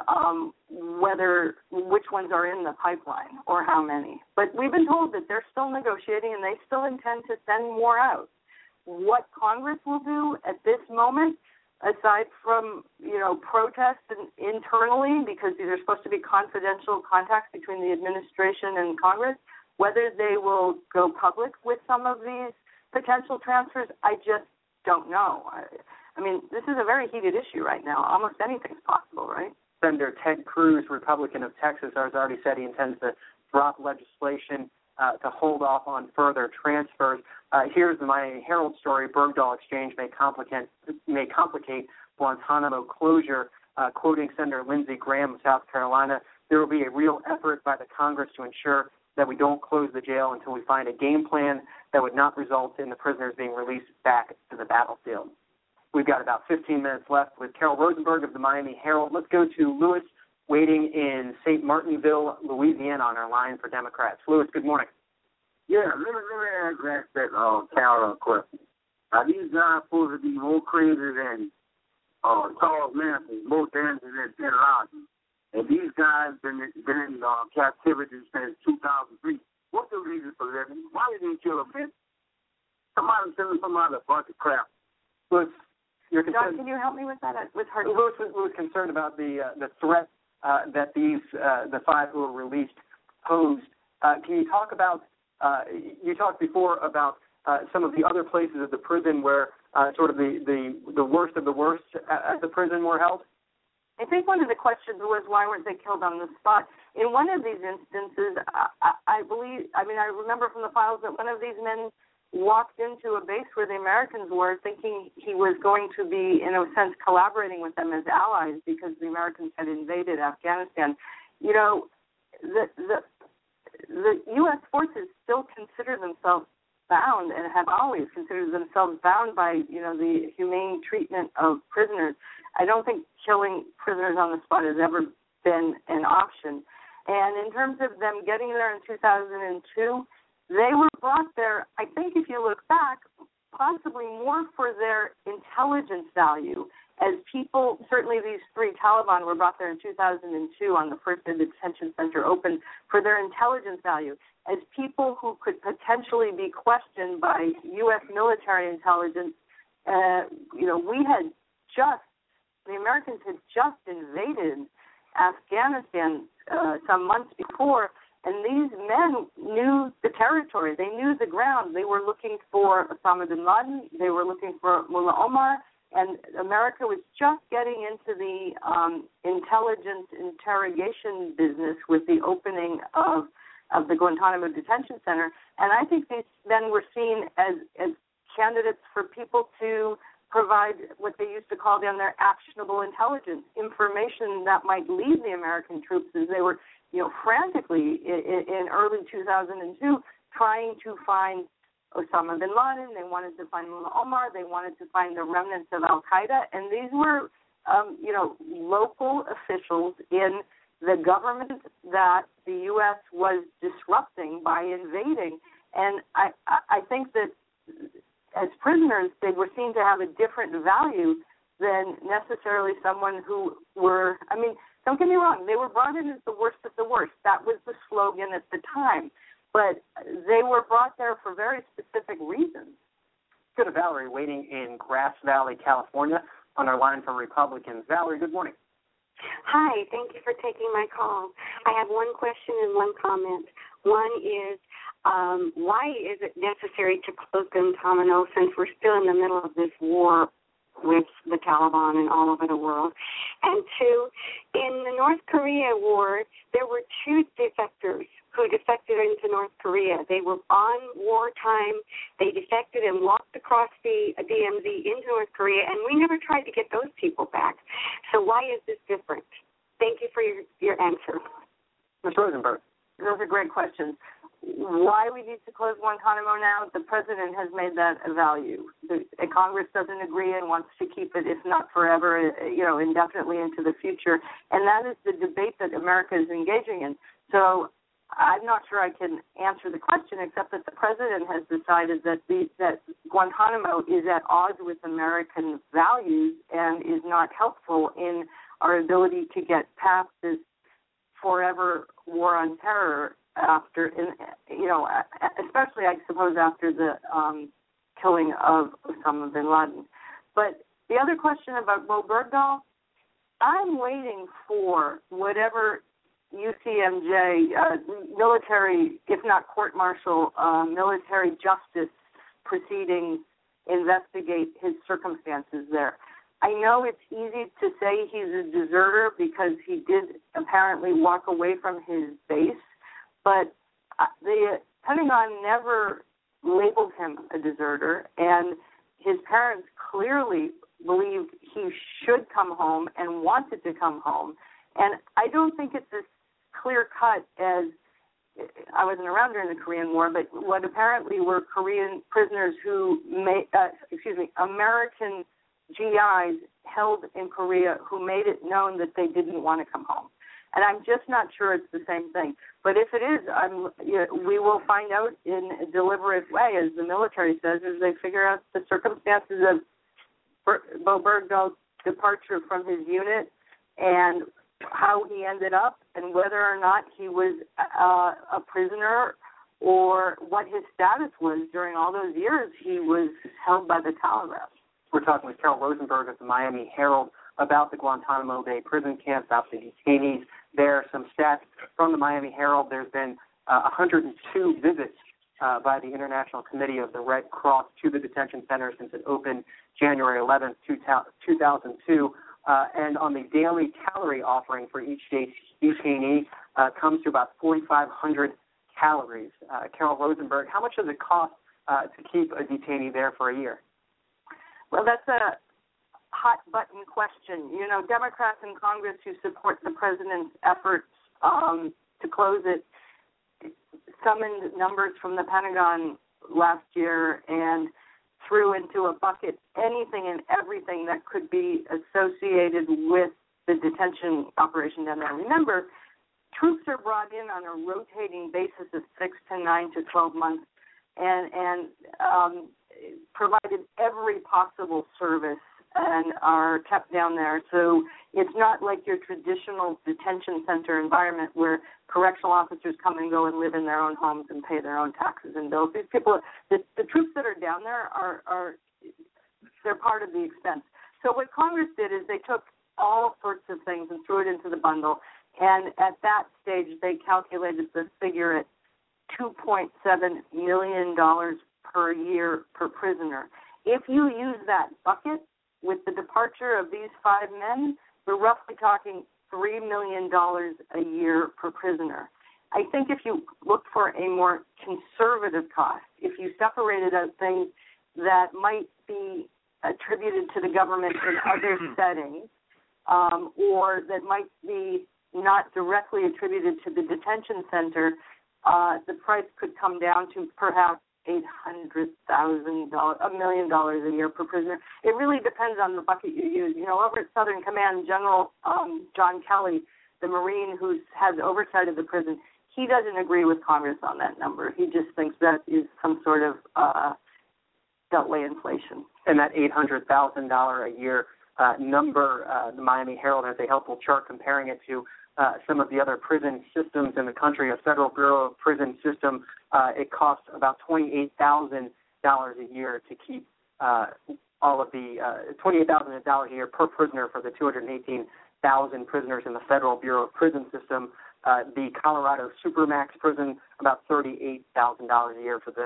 which ones are in the pipeline or how many. But we've been told that they're still negotiating and they still intend to send more out. What Congress will do at this moment, aside from, protests internally, because these are supposed to be confidential contacts between the administration and Congress, whether they will go public with some of these potential transfers, I just don't know. I mean, this is a very heated issue right now. Almost anything's possible, right? Senator Ted Cruz, Republican of Texas, has already said he intends to drop legislation to hold off on further transfers. Here's the Miami Herald story. Bergdahl Exchange may complicate Guantanamo closure. Quoting Senator Lindsey Graham of South Carolina, there will be a real effort by the Congress to ensure that we don't close the jail until we find a game plan that would not result in the prisoners being released back to the battlefield. We've got about 15 minutes left with Carol Rosenberg of the Miami Herald. Let's go to Lewis, waiting in St. Martinville, Louisiana, on our line for Democrats. Lewis, good morning. Yeah, let me ask that Carol question. Are these guys supposed to be more crazy than Charles Manson, more dangerous than Bin Laden? And these guys been in captivity since 2003. What's the reason for living? Why did they kill them? Somebody sending somebody a bunch of crap. Lewis, John, can you help me with that? With her. Lewis was concerned about the threat that these the 5 who were released posed. Can you talk about? You talked before about some of the other places of the prison where sort of the worst of the worst at the prison were held. I think one of the questions was why weren't they killed on the spot? In one of these instances, I remember from the files that one of these men walked into a base where the Americans were, thinking he was going to be, in a sense, collaborating with them as allies because the Americans had invaded Afghanistan. The U.S. forces still consider themselves bound and have always considered themselves bound by, the humane treatment of prisoners. I don't think killing prisoners on the spot has ever been an option. And in terms of them getting there in 2002, they were brought there, I think if you look back, possibly more for their intelligence value. As people, certainly these 3 Taliban were brought there in 2002 on the first day the detention center opened, for their intelligence value. As people who could potentially be questioned by U.S. military intelligence, the Americans had just invaded Afghanistan some months before, and these men knew the territory. They knew the ground. They were looking for Osama bin Laden. They were looking for Mullah Omar. And America was just getting into the intelligence interrogation business with the opening of the Guantanamo Detention Center. And I think these men were seen as candidates for people to provide what they used to call down there actionable intelligence, information that might lead the American troops as they were, frantically in early 2002 trying to find Osama bin Laden. They wanted to find Mullah Omar. They wanted to find the remnants of Al-Qaeda. And these were, local officials in the government that the U.S. was disrupting by invading. And I think that as prisoners, they were seen to have a different value than necessarily someone who were, I mean, don't get me wrong, they were brought in as the worst of the worst. That was the slogan at the time. But they were brought there for very specific reasons. Go to Valerie, waiting in Grass Valley, California, on our line for Republicans. Valerie, good morning. Hi, thank you for taking my call. I have one question and one comment. One is, why is it necessary to close Guantanamo since we're still in the middle of this war with the Taliban and all over the world? And two, in the North Korea war, there were two defectors who defected into North Korea. They were on wartime. They defected and walked across the DMZ into North Korea, and we never tried to get those people back. So why is this different? Thank you for your answer. Ms. Rosenberg. Those are great questions. Why we need to close Guantanamo now, the president has made that a value. The Congress doesn't agree and wants to keep it, if not forever, indefinitely into the future. And that is the debate that America is engaging in. So I'm not sure I can answer the question, except that the president has decided that Guantanamo is at odds with American values and is not helpful in our ability to get past this forever war on terror after, especially I suppose after the killing of Osama bin Laden. But the other question about Bowe Bergdahl, I'm waiting for whatever UCMJ, military, if not court-martial, military justice proceedings investigate his circumstances there. I know it's easy to say he's a deserter because he did apparently walk away from his base, but the Pentagon never labeled him a deserter, and his parents clearly believed he should come home and wanted to come home. And I don't think it's as clear-cut as, I wasn't around during the Korean War, but what apparently were Korean prisoners who American GIs held in Korea who made it known that they didn't want to come home. And I'm just not sure it's the same thing. But if it is, we will find out in a deliberate way, as the military says, as they figure out the circumstances of Bowe Bergdahl's departure from his unit and how he ended up and whether or not he was a prisoner or what his status was during all those years he was held by the Taliban. We're talking with Carol Rosenberg of the Miami Herald about the Guantanamo Bay prison camp, about the detainees there. Some stats from the Miami Herald. There's been 102 visits by the International Committee of the Red Cross to the detention center since it opened January 11th, 2002. And on the daily calorie offering for each detainee comes to about 4,500 calories. Carol Rosenberg, how much does it cost to keep a detainee there for a year? Well, that's a hot-button question. You know, Democrats in Congress who support the president's efforts to close it summoned numbers from the Pentagon last year and threw into a bucket anything and everything that could be associated with the detention operation down there. Remember, troops are brought in on a rotating basis of 6 to 9 to 12 months and provided every possible service and are kept down there. So it's not like your traditional detention center environment where correctional officers come and go and live in their own homes and pay their own taxes and bills. These people, the troops that are down there they're part of the expense. So what Congress did is they took all sorts of things and threw it into the bundle, and at that stage they calculated the figure at $2.7 million per year per prisoner. If you use that bucket with the departure of these 5 men, we're roughly talking $3 million a year per prisoner. I think if you look for a more conservative cost, if you separated out things that might be attributed to the government in other settings, or that might be not directly attributed to the detention center, the price could come down to perhaps $800,000, $1 million a year per prisoner. It really depends on the bucket you use. You know, over at Southern Command, General John Kelly, the Marine who has oversight of the prison, he doesn't agree with Congress on that number. He just thinks that is some sort of beltway inflation. And that $800,000 a year number. The Miami Herald has a helpful chart comparing it to some of the other prison systems in the country. A Federal Bureau of Prison system, it costs about $28,000 a year to keep all of the $28,000 a year per prisoner for the 218,000 prisoners in the Federal Bureau of Prison system. The Colorado Supermax prison, about $38,000 a year for the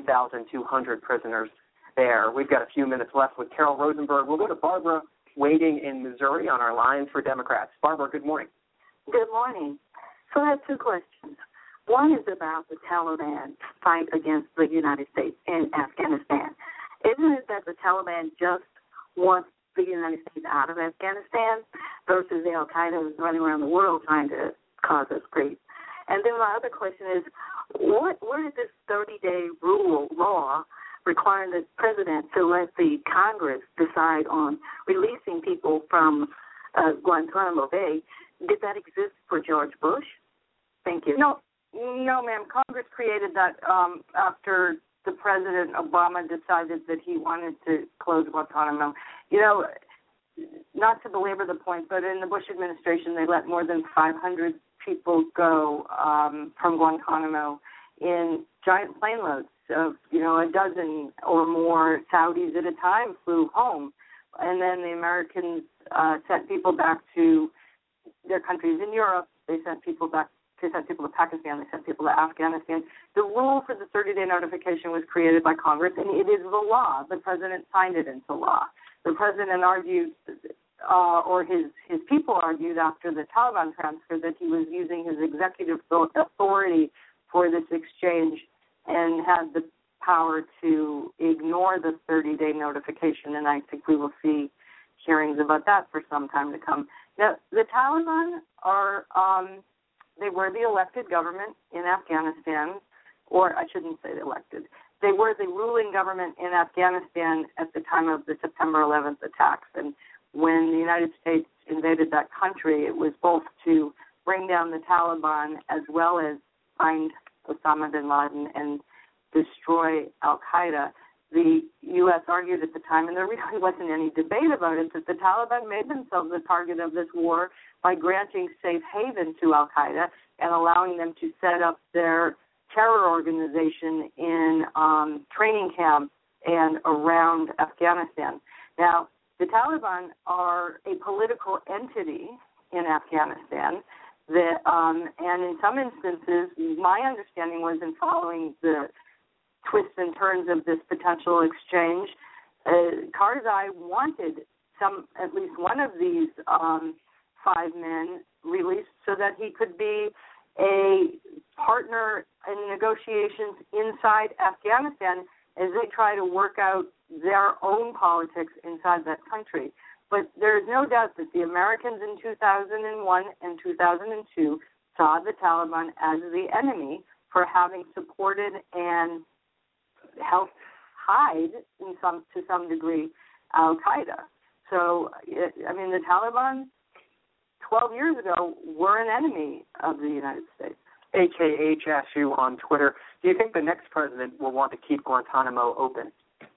3,200 prisoners there. We've got a few minutes left with Carol Rosenberg. We'll go to Barbara waiting in Missouri on our line for Democrats. Barbara, good morning. Good morning. So I have two questions. One is about the Taliban fight against the United States in Afghanistan. Isn't it that the Taliban just wants the United States out of Afghanistan versus the Al-Qaeda is running around the world trying to cause us grief? And then my other question is, where is this 30-day law requiring the president to let the Congress decide on releasing people from Guantanamo Bay? Did that exist for George Bush? Thank you. No, ma'am. Congress created that after the President Obama decided that he wanted to close Guantanamo. You know, not to belabor the point, but in the Bush administration, they let more than 500 people go from Guantanamo in giant plane loads of, a dozen or more Saudis at a time flew home. And then the Americans sent people back to their countries in Europe. They sent people back. They sent people to Pakistan. They sent people to Afghanistan. The rule for the 30-day notification was created by Congress, and it is the law. The president signed it into law. The president argued, or his people argued after the Taliban transfer, that he was using his executive authority for this exchange and had the power to ignore the 30-day notification, and I think we will see hearings about that for some time to come. Now, the Taliban are, they were the elected government in Afghanistan, or I shouldn't say elected. They were the ruling government in Afghanistan at the time of the September 11th attacks, and when the United States invaded that country, it was both to bring down the Taliban as well as find Osama bin Laden and destroy Al-Qaeda. The U.S. argued at the time, and there really wasn't any debate about it, that the Taliban made themselves the target of this war by granting safe haven to Al-Qaeda and allowing them to set up their terror organization in training camps and around Afghanistan. Now, the Taliban are a political entity in Afghanistan that, and in some instances, my understanding was in following the twists and turns of this potential exchange, Karzai wanted at least one of these 5 men released so that he could be a partner in negotiations inside Afghanistan as they try to work out their own politics inside that country. But there is no doubt that the Americans in 2001 and 2002 saw the Taliban as the enemy for having supported and helped hide to some degree Al-Qaeda. So, the Taliban 12 years ago were an enemy of the United States. AKH asks you on Twitter, do you think the next president will want to keep Guantanamo open?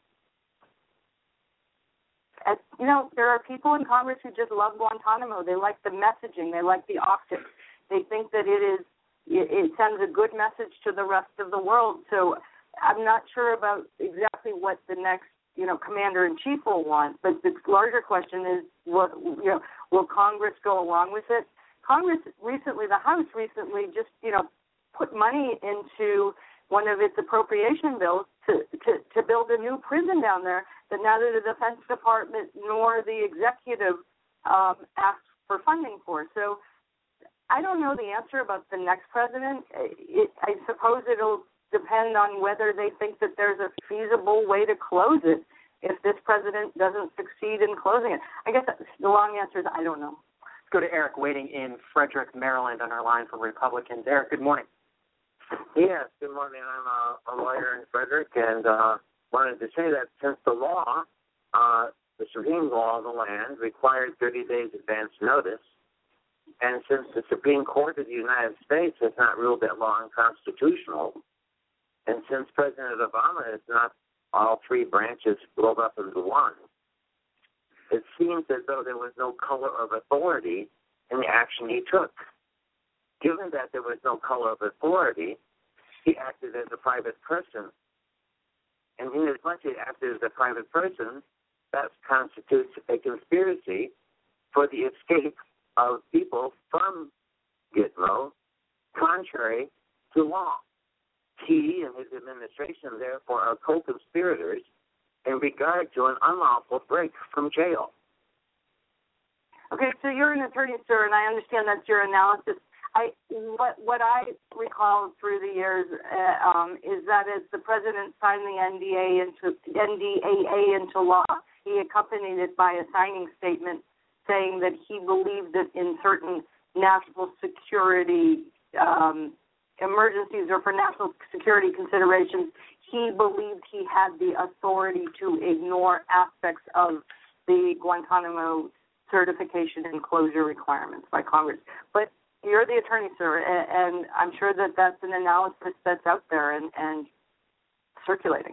There are people in Congress who just love Guantanamo. They like the messaging. They like the optics. They think that it sends a good message to the rest of the world. So I'm not sure about exactly what the next, commander-in-chief will want, but the larger question is, will Congress go along with it? The House recently just, put money into one of its appropriation bills to build a new prison down there that neither the Defense Department nor the executive asked for funding for. So I don't know the answer about the next president. I suppose it'll depend on whether they think that there's a feasible way to close it if this president doesn't succeed in closing it. I guess the long answer is I don't know. Let's go to Eric waiting in Frederick, Maryland on our line for Republicans. Eric, good morning. Yes, good morning. I'm a lawyer in Frederick and wanted to say that since the law, the Supreme Law of the land required 30 days advance notice, and since the Supreme Court of the United States has not ruled that law unconstitutional, and since President Obama has not all 3 branches rolled up into one, it seems as though there was no color of authority in the action he took. Given that there was no color of authority, he acted as a private person. And inasmuch as he acted as a private person, that constitutes a conspiracy for the escape of people from Gitmo, contrary to law. He and his administration, therefore, are co-conspirators in regard to an unlawful break from jail. Okay, so you're an attorney, sir, and I understand that's your analysis. What I recall through the years is that as the president signed the NDAA into law, he accompanied it by a signing statement saying that he believed that in certain national security emergencies or for national security considerations, he believed he had the authority to ignore aspects of the Guantanamo certification and closure requirements by Congress. But you're the attorney, sir, and I'm sure that that's an analysis that's out there and circulating.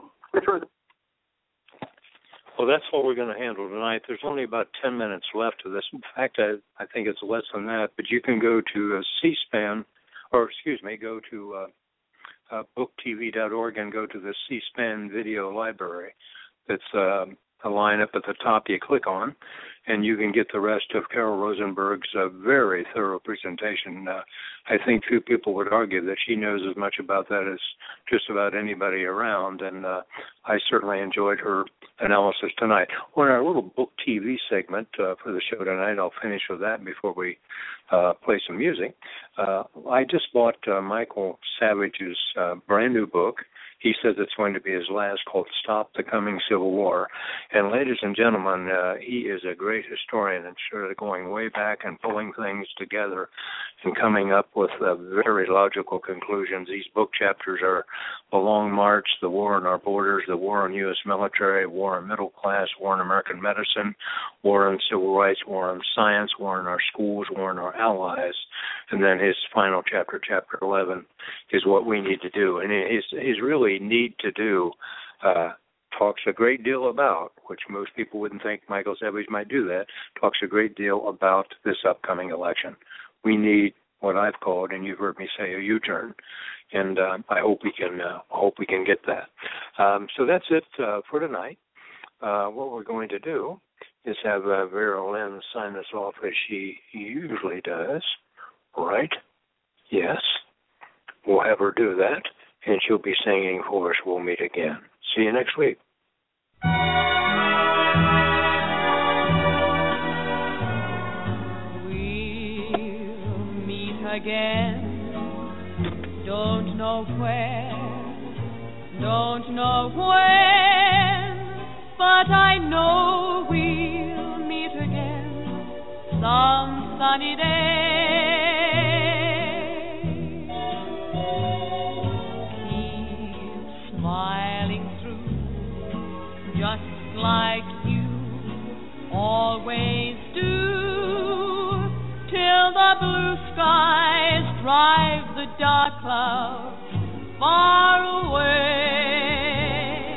Well, that's what we're going to handle tonight. There's only about 10 minutes left of this. In fact, I think it's less than that. But you can go to C-SPAN, go to booktv.org and go to the C-SPAN video library. That's a line up at the top you click on, and you can get the rest of Carol Rosenberg's very thorough presentation. I think few people would argue that she knows as much about that as just about anybody around, and I certainly enjoyed her analysis tonight. On our little book TV segment for the show tonight, I'll finish with that before we play some music. I just bought Michael Savage's brand new book. He says it's going to be his last, called Stop the Coming Civil War. And ladies and gentlemen, he is a great historian and sort of going way back and pulling things together and coming up with very logical conclusions. These book chapters are The Long March, The War on Our Borders, The War on U.S. Military, War on Middle Class, War on American Medicine, War on Civil Rights, War on Science, War on Our Schools, War on Our Allies. And then his final chapter, Chapter 11, is What We Need to Do. And his really need to do talks a great deal about, which most people wouldn't think Michael Savage might do that, talks a great deal about this upcoming election. We need what I've called, and you've heard me say, a U-turn, and I hope we can get that. So that's it for tonight. What we're going to do is have Vera Lynn sign us off as she usually does. Right? Yes. We'll have her do that, and she'll be singing for us. We'll meet again. See you next week. We'll meet again. Don't know where, don't know when, but I know we'll meet again some sunny day. Like you always do, till the blue skies drive the dark clouds far away.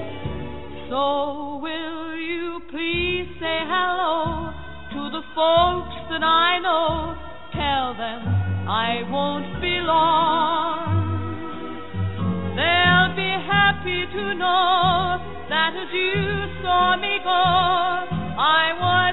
So will you please say hello to the folks that I know? Tell them I won't be long. They'll be happy to know that as you saw me go, I was